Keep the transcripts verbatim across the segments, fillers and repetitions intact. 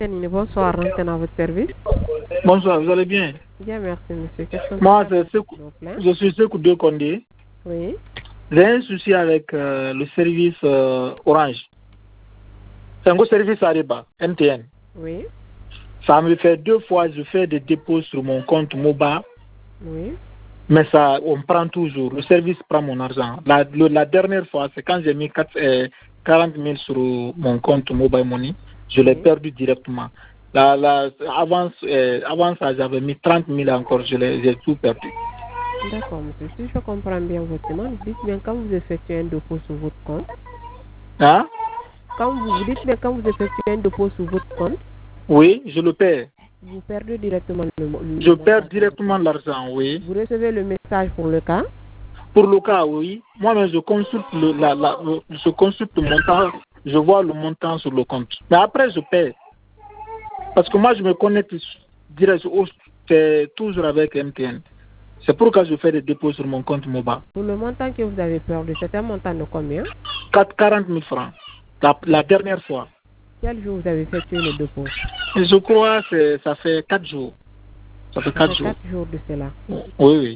Bonsoir, Antenne à votre service. Bonsoir, vous allez bien? Bien, merci, monsieur. Qu'est-ce Moi, c'est Sekou, je suis Sekou de Condé. Oui. J'ai un souci avec euh, le service euh, Orange. C'est un gros service Ariba, M T N. Oui. Ça me fait deux fois, je fais des dépôts sur mon compte MOBA. Oui. Mais ça, on prend toujours. Le service prend mon argent. La, le, la dernière fois, c'est quand j'ai mis quatre, euh, quarante mille sur mon compte Mobile Money, je l'ai oui. perdu directement. La, la, avant, euh, avant ça, j'avais mis trente mille encore, je l'ai, j'ai tout perdu. D'accord, monsieur. Si je comprends bien votre demande, dites bien quand vous effectuez un dépôt sur votre compte. Hein? Quand vous, vous dites bien quand vous effectuez un dépôt sur votre compte. Oui, je le perds. Vous perdez directement le, le Je perds directement l'argent, oui. Vous recevez le message pour le cas? Pour le cas, oui. Moi-même, je consulte le, la, la, le, je consulte le montant, je vois le montant sur le compte. Mais après, je paie. Parce que moi, je me connecte direct, toujours avec M T N. C'est pourquoi je fais des dépôts sur mon compte mobile. Pour le montant que vous avez perdu, c'est un montant de combien? quarante mille francs, la, la dernière fois. Quel jour vous avez effectué le dépôt? Je crois que ça fait quatre jours. Ça fait quatre jours. quatre jours de cela. Oui, oui.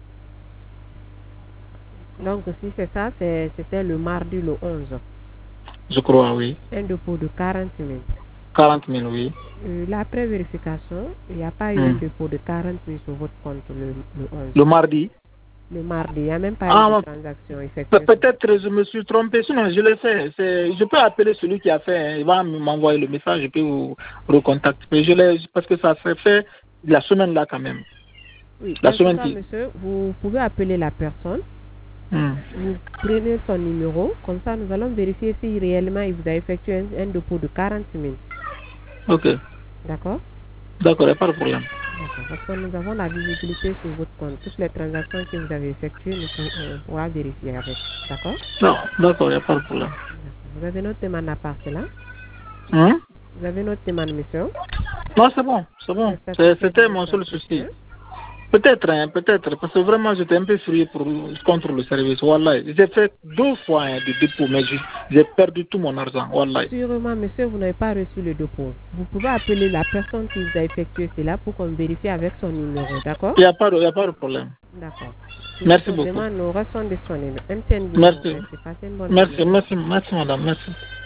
Donc, si c'est ça, c'était le mardi le onze. Je crois, oui. Un dépôt de quarante mille. quarante mille, oui. Euh, L'après vérification, il n'y a pas eu hmm. un dépôt de quarante mille sur votre compte le, le onze. Le mardi? Le mardi, il n'y a même pas ah, eu de transaction effectuée. Peut-être je me suis trompé, sinon je l'ai fait. Je peux appeler celui qui a fait, hein. Il va m'envoyer le message, je peux vous recontacter. Mais je l'ai, parce que ça s'est fait la semaine là quand même. Oui, la en semaine tout cas, qui... monsieur, vous pouvez appeler la personne. Hmm. Vous prenez son numéro, comme ça nous allons vérifier si réellement il vous a effectué un, un dépôt de quarante mille. Ok. D'accord? D'accord, il n'y a pas de problème. D'accord, parce que nous avons la visibilité sur votre compte. Toutes les transactions que vous avez effectuées, nous pourrons vérifier avec. D'accord? Non, d'accord, il n'y a pas de problème. Vous avez notre demande à part cela? Hein? Vous avez notre demande, monsieur? Non, c'est bon, c'est bon. C'était mon seul souci. Peut-être, hein, peut-être, parce que vraiment j'étais un peu furieux pour, contre le service. Wallah. J'ai fait deux fois hein, de dépôt, mais j'ai perdu tout mon argent. Wallah. Sûrement, monsieur, vous n'avez pas reçu le dépôt. Vous pouvez appeler la personne qui vous a effectué cela pour qu'on vérifie avec son numéro, d'accord? Il n'y a, pas de, a pas de problème. D'accord. Merci beaucoup. Demande, nous restons disponibles. Merci, merci, merci, merci, merci, madame, merci.